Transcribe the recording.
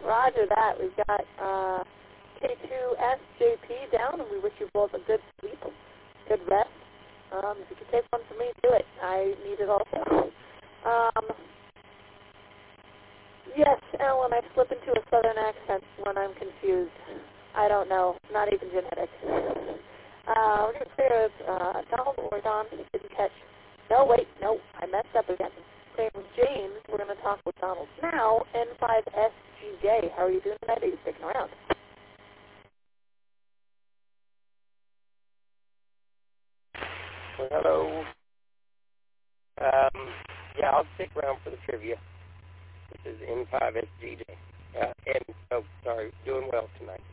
Roger that. We've got K2SJP down, and we wish you both a good sleep, good rest. If you could take one for me, do it. I need it also. Yes, Ellen, I slip into a southern accent when I'm confused. I don't know. Not even genetic. We're going to clear Donald or Don. Didn't catch. No, wait. No, I messed up again. Same with James. We're going to talk with Donald now. N5SGJ. How are you doing tonight? Are you sticking around? Well, hello. Yeah, I'll stick around for the trivia. This is N5SGJ. Sorry, doing well tonight.